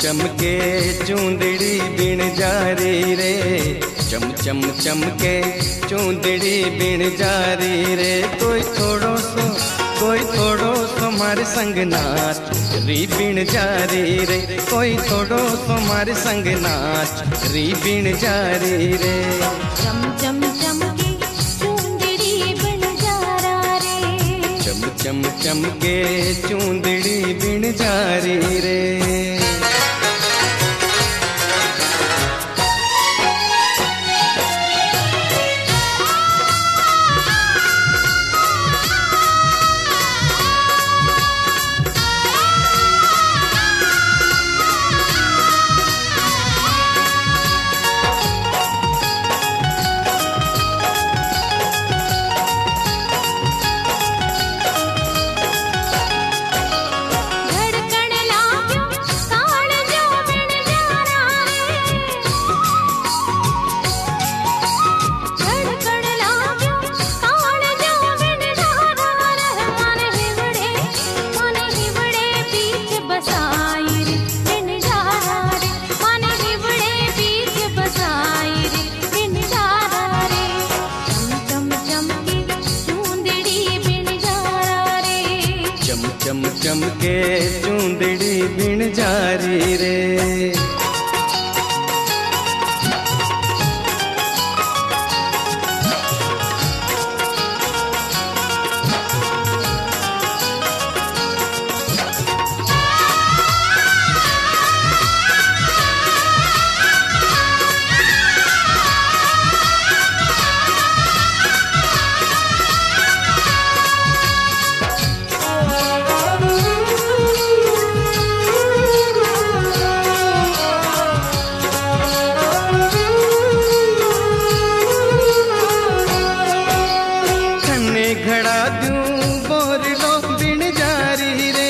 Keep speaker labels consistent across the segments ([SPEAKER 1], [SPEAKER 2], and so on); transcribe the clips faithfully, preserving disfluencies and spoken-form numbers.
[SPEAKER 1] चम के चूंदड़ी बिन जारी रे, चम चम चम के चूंदड़ी बिन जारी रे। कोई थोड़ो सो कोई थोड़ो सो मारे संग नाच री बिन जारी रे, कोई थोड़ो सो मारे संग नाच री बिन जारी रे।
[SPEAKER 2] चम चम चम के चूंदड़ी बिन जारा रे,
[SPEAKER 1] चम चम चम के चूंदड़ी बिन जारी रे। चम चम के चूंदड़ी बिन जारी रे। घड़ा दूं बोरलो बिन जारी रे,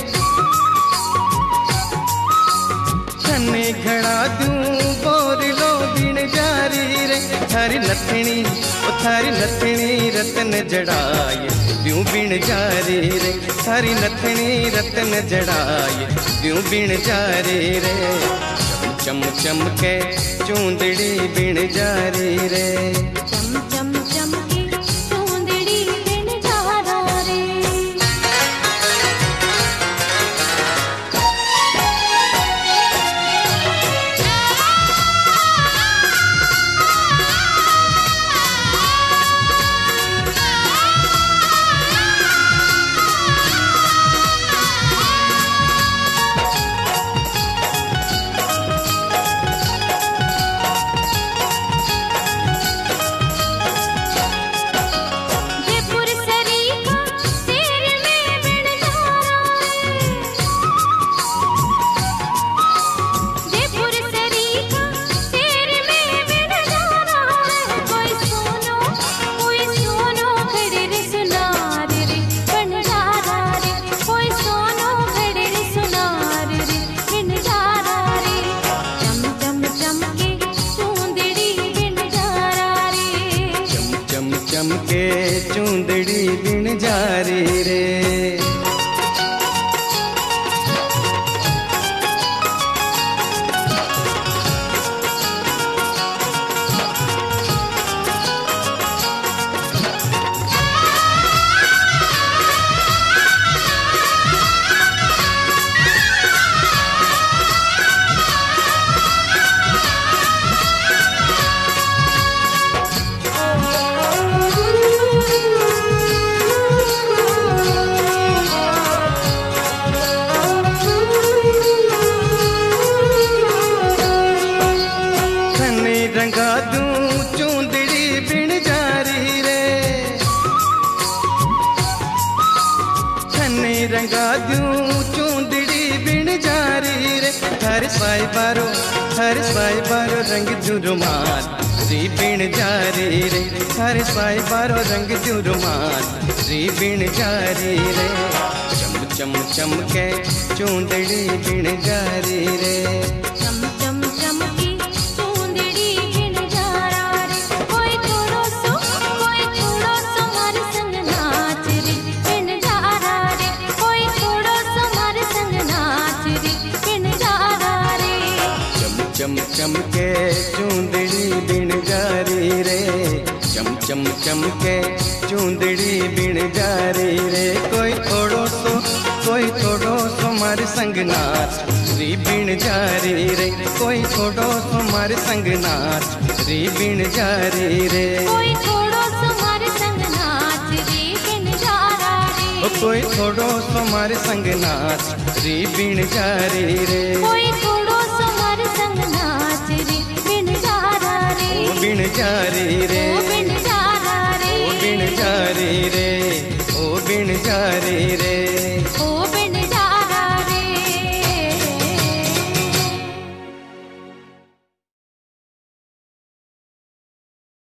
[SPEAKER 1] छन्ने घड़ा दूं बोरलो बिन जारी रे। थारी नथनी ओ थारी नथनी रतन जड़ाए दूं बिन जारी रे, थारी नथनी रतन जड़ाए दूं बिन जारी रे। चम चम चम के चूंदड़ी बिन जारी रे,
[SPEAKER 2] चम चम चम के चूंदड़ी बिन जारा रे।
[SPEAKER 1] चम के चूंदड़ी बिन जारी रे। रंगा दूं चूंदड़ी बिन जारी रे, छन्ने रंगा दूं चूंदड़ी बिन जारी रे। हर साई बारो हर साई बारो रंग जुरुमाल री बिन जारी रे, हर साई बारो रंग जुरुमाल री बिन जारी रे। चम चम चम के चूंदड़ी बिन जारी रे,
[SPEAKER 2] चम चम चम की चूंदड़ी बिन जारा रे। कोई थोड़ो सो कोई थोड़ो सो मारे संग नाच रे बिन जारा रे, कोई थोड़ो सो मारे संग नाच रे बिन जारा
[SPEAKER 1] चमके चूंदड़ी बिन जारी रे, चम चम चमके चूंदड़ी बिन जारी रे। कोई थोड़ो सो कोई थोड़ो सो मार संग नाच री बिन जारी रे, कोई थोड़ो सो मार संग नाच री बिन जारी रे।
[SPEAKER 2] कोई थोड़ो सो मार संग नाच री बिन जारा रे,
[SPEAKER 1] ओ कोई थोड़ो सो मार संग नाच री बिन जारी रे।
[SPEAKER 2] कोई थोड़ो सो मार संग नाच री बिन जारा रे,
[SPEAKER 1] ओ बिन जारी रे,
[SPEAKER 2] ओ बिन जारा रे,
[SPEAKER 1] ओ बिन जारी रे, ओ बिन जारी रे।